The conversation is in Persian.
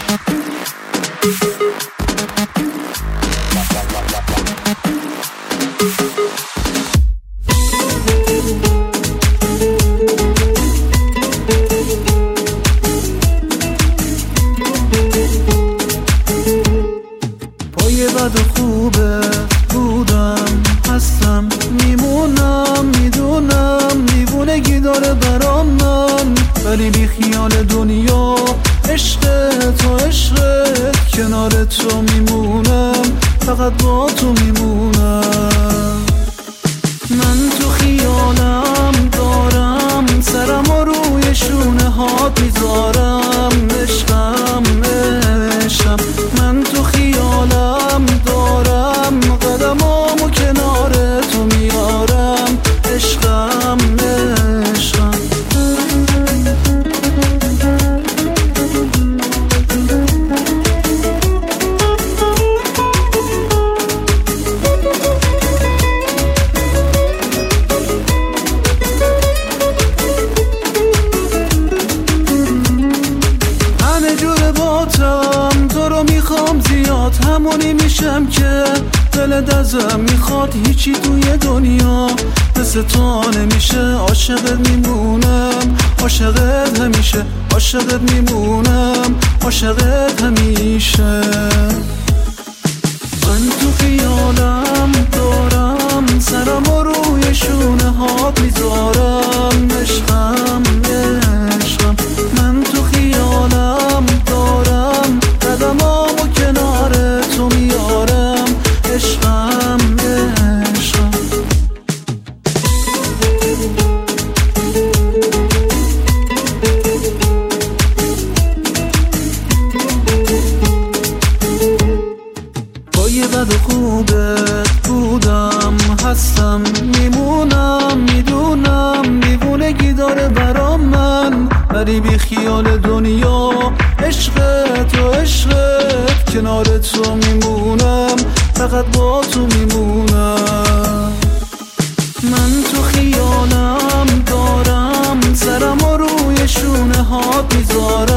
بد و خوبه بودم هستم میمونم میدونم دیوونگی داره برام من، ولی بی خیال دنیا عشق تو عشقت کنار تو میمونم، فقط با تو میمونم. من تو خیالم دارم سرم و روی شونه هات میذارم، عشقم عشقم. من تو خیالم دارم قدمامو کنار تو میارم، عشقم عشقم. تو رو میخوام زیاد، همونی میشم که دلت ازم میخواد. هیچی توی دنیا مثل تو نمیشه، عاشقت میمونم عاشقت همیشه، عاشقت میمونم عاشقت همیشه. من تو خیالم دارم سرم و روی شونه هات میذارم، عشقم عشقم. من تو خیالم دارم قدمامو کنار تو میارم، عشقم عشقم. با یه بد و خوبت بودم هستم میمونم میدونم دیوونگی داره برام من، ولی بی خیال دنیا عشقت و عشقت کنار تو میمونم، فقط با تو میمونم. من تو خیالم دارم سرم و روی شونه هات میذارم،